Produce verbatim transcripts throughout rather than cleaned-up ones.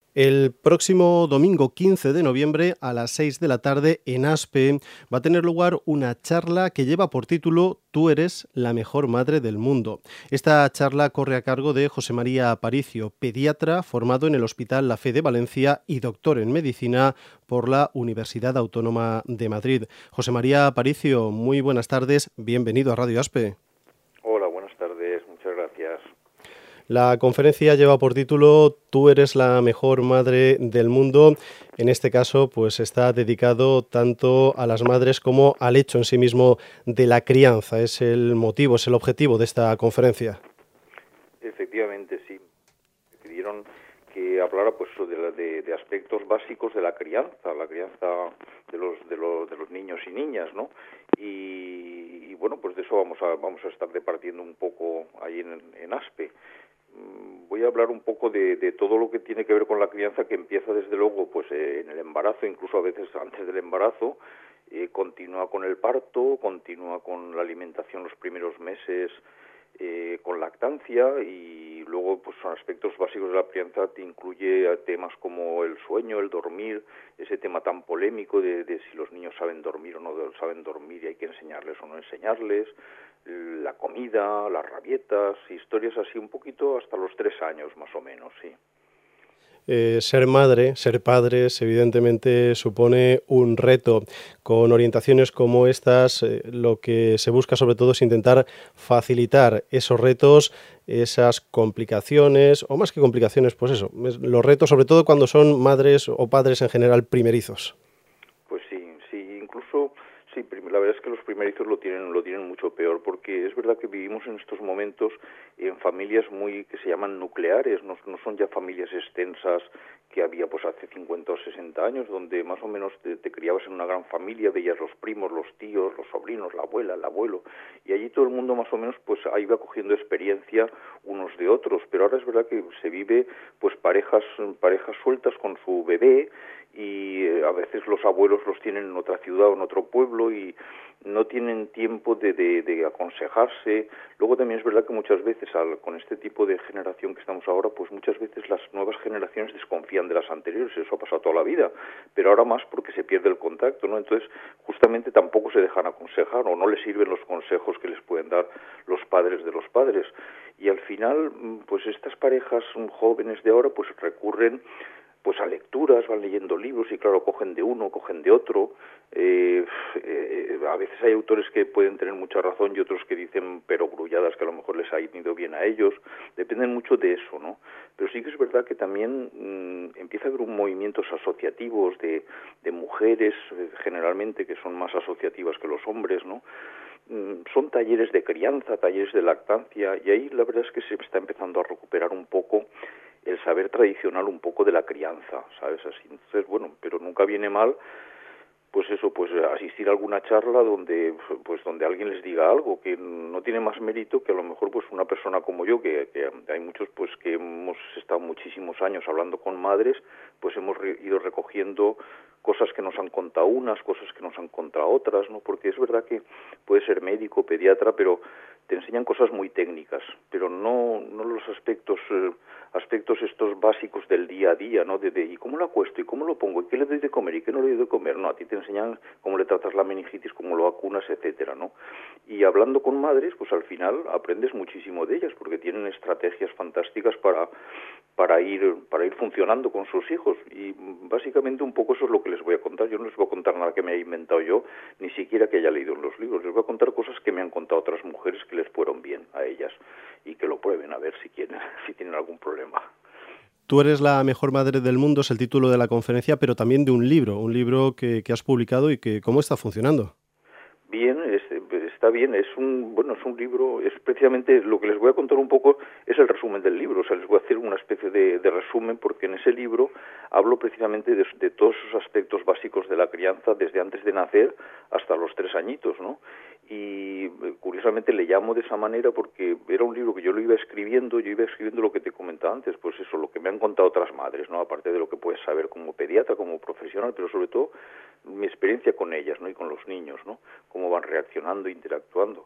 El próximo domingo quince de noviembre a las seis de la tarde en Aspe va a tener lugar una charla que lleva por título Tú eres la mejor madre del mundo. Esta charla corre a cargo de José María Aparicio, pediatra formado en el Hospital La Fe de Valencia y doctor en medicina por la Universidad Autónoma de Madrid. José María Aparicio, muy buenas tardes, bienvenido a Radio Aspe. Hola, buenas tardes, muchas gracias. La conferencia lleva por título Tú eres la mejor madre del mundo. En este caso, pues está dedicado tanto a las madres como al hecho en sí mismo de la crianza. Es el motivo, es el objetivo de esta conferencia. Efectivamente, sí. Me pidieron que hablara pues de, la, de, de aspectos básicos de la crianza, la crianza de los de los, de los niños y niñas, ¿no? Y, y bueno, pues de eso vamos a vamos a estar departiendo un poco ahí en, en Aspe. Voy a hablar un poco de, de todo lo que tiene que ver con la crianza, que empieza desde luego pues eh, en el embarazo, incluso a veces antes del embarazo, eh, continúa con el parto, continúa con la alimentación los primeros meses, eh, con lactancia, y luego pues son aspectos básicos de la crianza, te incluye temas como el sueño, el dormir, ese tema tan polémico de, de si los niños saben dormir o no saben dormir y hay que enseñarles o no enseñarles, la comida, las rabietas, historias así un poquito hasta los tres años más o menos, sí. Eh, ser madre, ser padres, evidentemente supone un reto. Con orientaciones como estas, eh, lo que se busca sobre todo es intentar facilitar esos retos, esas complicaciones, o más que complicaciones, pues eso, los retos sobre todo cuando son madres o padres en general primerizos. Pues sí, sí, incluso sí, la verdad es que los primerizos lo tienen lo tienen mucho peor, porque es verdad que vivimos en estos momentos en familias muy que se llaman nucleares, no, no son ya familias extensas que había pues hace cincuenta o sesenta años, donde más o menos te, te criabas en una gran familia, veías los primos, los tíos, los sobrinos, la abuela, el abuelo, y allí todo el mundo más o menos pues ahí va cogiendo experiencia unos de otros, pero ahora es verdad que se vive pues parejas parejas sueltas con su bebé, y eh, a veces los abuelos los tienen en otra ciudad o en otro pueblo y no tienen tiempo de, de, de aconsejarse. Luego también es verdad que muchas veces al, con este tipo de generación que estamos ahora, pues muchas veces las nuevas generaciones desconfían de las anteriores, eso ha pasado toda la vida, pero ahora más porque se pierde el contacto, ¿no? Entonces justamente tampoco se dejan aconsejar o no les sirven los consejos que les pueden dar los padres de los padres, y al final pues estas parejas jóvenes de ahora pues recurren pues a lecturas, van leyendo libros y claro, cogen de uno, cogen de otro. Eh, eh, a veces hay autores que pueden tener mucha razón y otros que dicen perogrulladas que a lo mejor les ha ido bien a ellos. Dependen mucho de eso, ¿no? Pero sí que es verdad que también mmm, empieza a haber un movimientos asociativos de, de mujeres, eh, generalmente, que son más asociativas que los hombres, ¿no? Son talleres de crianza, talleres de lactancia, y ahí la verdad es que se está empezando a recuperar un poco el saber tradicional un poco de la crianza, ¿sabes? Así, entonces, bueno, pero nunca viene mal, pues eso, pues asistir a alguna charla donde, pues donde alguien les diga algo que no tiene más mérito que a lo mejor pues una persona como yo, que, que hay muchos pues que hemos estado muchísimos años hablando con madres, pues hemos re- ido recogiendo cosas que nos han contado unas, cosas que nos han contado otras, ¿no? Porque es verdad que puedes ser médico, pediatra, pero te enseñan cosas muy técnicas, pero no no los aspectos eh, aspectos estos básicos del día a día, ¿no? De, de ¿y cómo lo acuesto? ¿Y cómo lo pongo? ¿Y qué le doy de comer? ¿Y qué no le doy de comer? No, a ti te enseñan cómo le tratas la meningitis, cómo lo vacunas, etcétera, ¿no? Y hablando con madres, pues al final aprendes muchísimo de ellas, porque tienen estrategias fantásticas para para ir para ir funcionando con sus hijos, y básicamente un poco eso es lo que les voy a contar. Yo no les voy a contar nada que me haya inventado yo, ni siquiera que haya leído en los libros. Les voy a contar cosas que me han contado otras mujeres que les fueron bien a ellas y que lo prueben a ver si quieren, si tienen algún problema. Tú eres la mejor madre del mundo es el título de la conferencia, pero también de un libro, un libro que, que has publicado y que cómo está funcionando. Bien, es, está bien, es un bueno, es un libro, es precisamente lo que les voy a contar un poco, es el resumen del libro, o sea, les voy a hacer una especie de, de resumen, porque en ese libro hablo precisamente de, de todos esos aspectos básicos de la crianza, desde antes de nacer hasta los tres añitos, ¿no? Y curiosamente le llamo de esa manera porque era un libro que yo lo iba escribiendo, yo iba escribiendo lo que te comentaba antes, pues eso, lo que me han contado otras madres, ¿no? Aparte de lo que puedes saber como pediatra, como profesional, pero sobre todo mi experiencia con ellas, ¿no? Y con los niños, ¿no? Cómo van reaccionando, interactuando.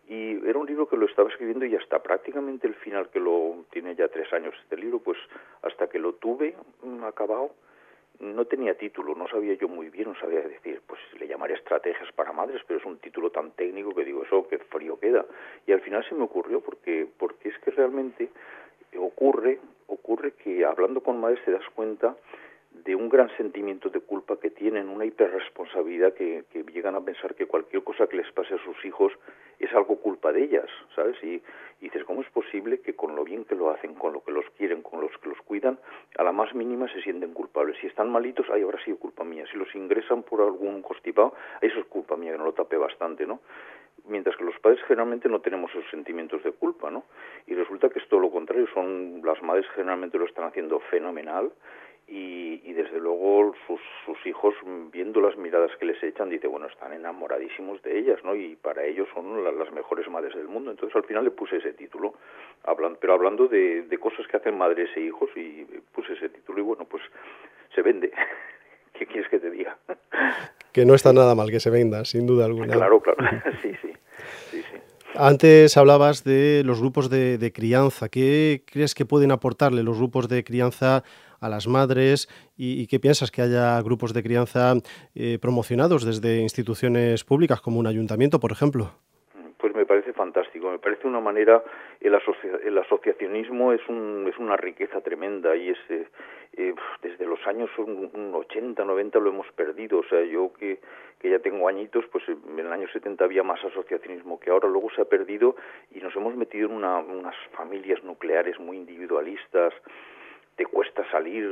Y era un libro que lo estaba escribiendo y hasta prácticamente el final, que lo tiene ya tres años este libro, pues hasta que lo tuve mm, acabado, no tenía título, no sabía yo muy bien, no sabía decir, pues le llamaré Estrategias para Madres, pero es un título tan técnico que digo, eso qué frío queda. Y al final se me ocurrió, porque, porque es que realmente ocurre, ocurre que hablando con madres te das cuenta de un gran sentimiento de culpa que tienen, una hiperresponsabilidad que, que llegan a pensar que cualquier cosa que les pase a sus hijos es algo culpa de ellas, ¿sabes? Y, y dices, ¿cómo es posible que con lo bien que lo hacen, con lo que los quieren, con los que los cuidan, a la más mínima se sienten culpables? Si están malitos, ay, habrá sido culpa mía. Si los ingresan por algún constipado, eso es culpa mía, que no lo tapé bastante, ¿no? Mientras que los padres generalmente no tenemos esos sentimientos de culpa, ¿no? Y resulta que es todo lo contrario, son las madres generalmente lo están haciendo fenomenal y, y desde luego sus, sus hijos, viendo las miradas que les echan, dice, bueno, están enamoradísimos de ellas, ¿no? Y para ellos son la, las mejores madres del mundo. Entonces al final le puse ese título, hablan, pero hablando de, de cosas que hacen madres e hijos, y puse ese título y bueno, pues se vende. ¿Qué quieres que te diga? Que no está nada mal que se venda, sin duda alguna. Claro, claro, sí, sí, sí, sí. Antes hablabas de los grupos de, de crianza. ¿Qué crees que pueden aportarle los grupos de crianza a las madres y, y qué piensas que haya grupos de crianza eh, promocionados desde instituciones públicas como un ayuntamiento, por ejemplo? Pues me parece fantástico, me parece una manera, el, asocia, el asociacionismo es, un, es una riqueza tremenda y es, eh, eh, desde los años ochenta, noventa lo hemos perdido, o sea, yo que, que ya tengo añitos, pues en el año setenta había más asociacionismo que ahora, luego se ha perdido y nos hemos metido en una, unas familias nucleares muy individualistas, te cuesta salir,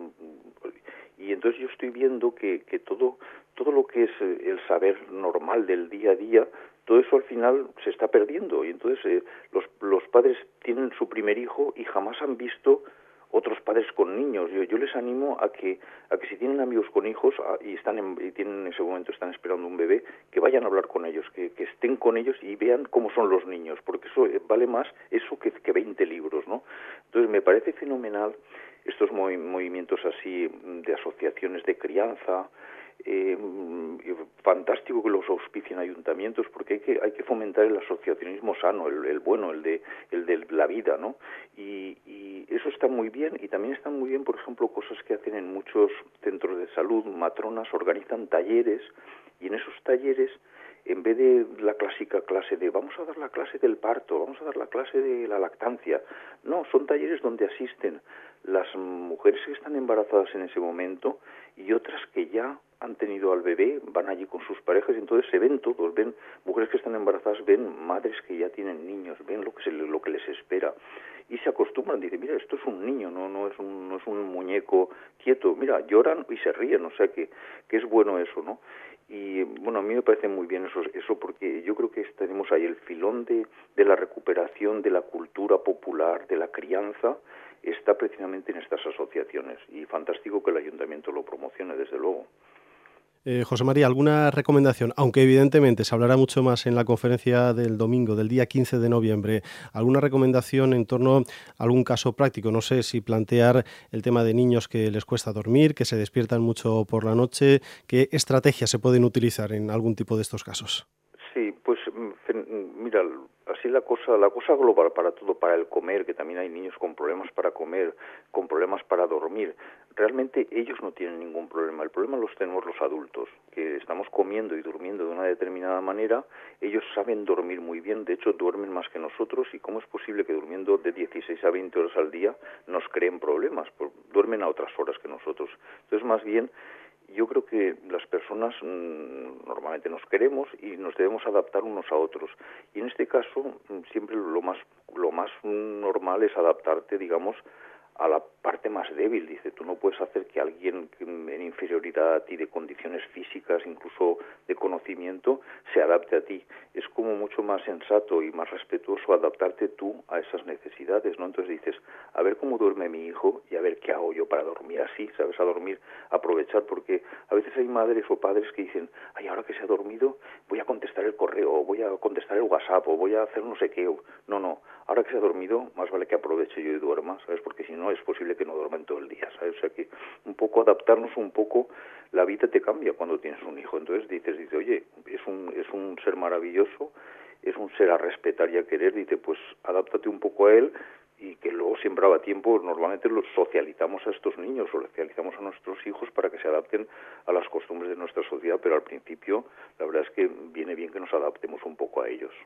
y entonces yo estoy viendo que, que todo, todo lo que es el saber normal del día a día, todo eso al final se está perdiendo y entonces eh, los, los padres tienen su primer hijo y jamás han visto otros padres con niños. Yo, yo les animo a que a que si tienen amigos con hijos a, y están en, y tienen en ese momento están esperando un bebé, que vayan a hablar con ellos, que, que estén con ellos y vean cómo son los niños, porque eso vale más eso que, que veinte libros, ¿no? Entonces me parece fenomenal estos movi- movimientos así de asociaciones de crianza. Eh, fantástico que los auspicien ayuntamientos porque hay que hay que fomentar el asociacionismo sano, el, el bueno, el de el de la vida, ¿no? Y, y eso está muy bien y también están muy bien, por ejemplo, cosas que hacen en muchos centros de salud, matronas organizan talleres y en esos talleres, en vez de la clásica clase de vamos a dar la clase del parto, vamos a dar la clase de la lactancia, no, son talleres donde asisten las mujeres que están embarazadas en ese momento y otras que ya han tenido al bebé, van allí con sus parejas y entonces se ven todos, ven mujeres que están embarazadas, ven madres que ya tienen niños, ven lo que se, lo que les espera y se acostumbran, dicen, mira, esto es un niño, no no es un no es un muñeco quieto, mira, lloran y se ríen, o sea que que es bueno eso, ¿no? Y bueno, a mí me parece muy bien eso, eso porque yo creo que tenemos ahí el filón de, de la recuperación de la cultura popular, de la crianza, está precisamente en estas asociaciones y fantástico que el ayuntamiento lo promocione, desde luego. Eh, José María, ¿alguna recomendación? Aunque evidentemente se hablará mucho más en la conferencia del domingo, del día quince de noviembre. ¿Alguna recomendación en torno a algún caso práctico? No sé si plantear el tema de niños que les cuesta dormir, que se despiertan mucho por la noche. ¿Qué estrategias se pueden utilizar en algún tipo de estos casos? Sí, pues mira, así la cosa, la cosa global para todo, para el comer, que también hay niños con problemas para comer, con problemas para dormir. Realmente ellos no tienen ningún problema, el problema los tenemos los adultos, que estamos comiendo y durmiendo de una determinada manera, ellos saben dormir muy bien, de hecho duermen más que nosotros, y cómo es posible que durmiendo de dieciséis a veinte horas al día nos creen problemas, pues duermen a otras horas que nosotros. Entonces más bien yo creo que las personas mmm, normalmente nos queremos y nos debemos adaptar unos a otros. Y en este caso, siempre lo más, lo más normal es adaptarte, digamos, a la parte más débil. Dice, tú no puedes hacer que alguien en inferioridad a ti, de condiciones físicas, incluso de conocimiento, se adapte a ti. Es como mucho más sensato y más respetuoso adaptarte tú a esas necesidades, ¿no? Entonces dices, a ver cómo duerme mi hijo y a ver qué hago yo para dormir así, ¿sabes? A dormir, aprovechar, porque a veces hay madres o padres que dicen, ay, ahora que se ha dormido, voy a contestar el correo, o voy a contestar el WhatsApp, o voy a hacer no sé qué. No, no, ahora que se ha dormido, más vale que aproveche yo y duerma, ¿sabes? Porque si no, es posible que no duerman todo el día, ¿sabes? O sea que un poco adaptarnos un poco, la vida te cambia cuando tienes un hijo. Entonces dices, dice, oye, es un, es un ser maravilloso, es un ser a respetar y a querer. Dice, pues adáptate un poco a él, y que luego siempre a tiempo, normalmente los socializamos a estos niños, socializamos a nuestros hijos para que se adapten a las costumbres de nuestra sociedad, pero al principio la verdad es que viene bien que nos adaptemos un poco a ellos.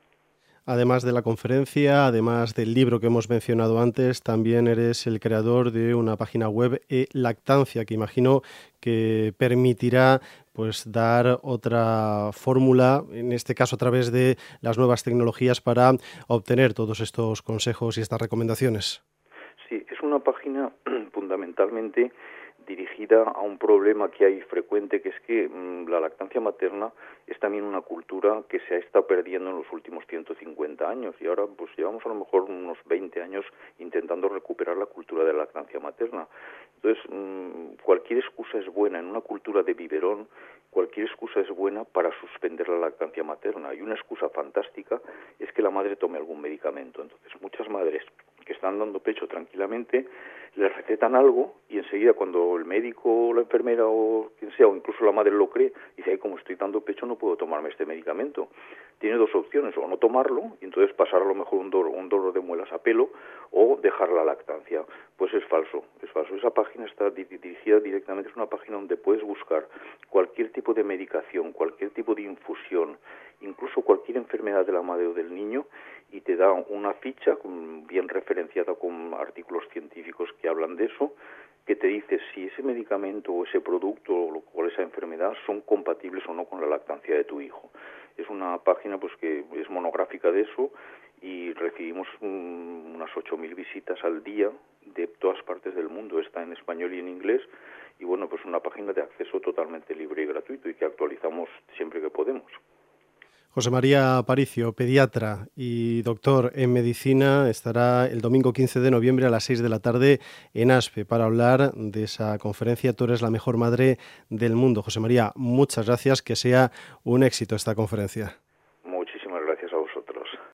Además de la conferencia, además del libro que hemos mencionado antes, también eres el creador de una página web, e-lactancia, que imagino que permitirá pues dar otra fórmula, en este caso a través de las nuevas tecnologías, para obtener todos estos consejos y estas recomendaciones. Sí, es una página fundamentalmente dirigida a un problema que hay frecuente, que es que mmm, la lactancia materna es también una cultura que se ha estado perdiendo en los últimos ciento cincuenta años, y ahora pues llevamos a lo mejor unos veinte años intentando recuperar la cultura de la lactancia materna. Entonces, mmm, cualquier excusa es buena en una cultura de biberón. Cualquier excusa es buena para suspender la lactancia materna, y una excusa fantástica es que la madre tome algún medicamento. Entonces, muchas madres que están dando pecho tranquilamente les recetan algo, y enseguida cuando el médico o la enfermera o quien sea, o incluso la madre lo cree, dice, ay, como estoy dando pecho no puedo tomarme este medicamento. Tiene dos opciones, o no tomarlo y entonces pasar a lo mejor un dolor, un dolor de muelas a pelo, o dejar la lactancia. Pues es falso, es falso. Esa página está dirigida directamente, es una página donde puedes buscar cualquier tipo de medicación, cualquier tipo de infusión, incluso cualquier enfermedad de la madre o del niño, y te da una ficha bien referenciada con artículos científicos que hablan de eso, que te dice si ese medicamento o ese producto o esa enfermedad son compatibles o no con la lactancia de tu hijo. Es una página pues que es monográfica de eso, y recibimos um, unas ocho mil visitas al día de todas partes del mundo. Está en español y en inglés, y bueno, pues una página de acceso totalmente libre y gratuito, y que actualizamos siempre que podemos. José María Aparicio, pediatra y doctor en medicina, estará el domingo quince de noviembre a las seis de la tarde en ASPE para hablar de esa conferencia Tú eres la mejor madre del mundo. José María, muchas gracias, que sea un éxito esta conferencia.